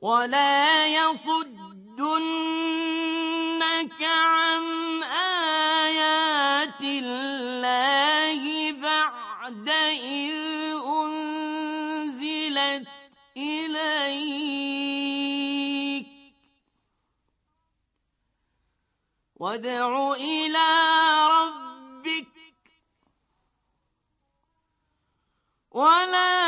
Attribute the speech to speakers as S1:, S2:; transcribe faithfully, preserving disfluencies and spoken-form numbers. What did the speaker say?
S1: ولا يصدنك عن آيات الله بعد إذ أنزلت إليك وادع إلى ربك ولا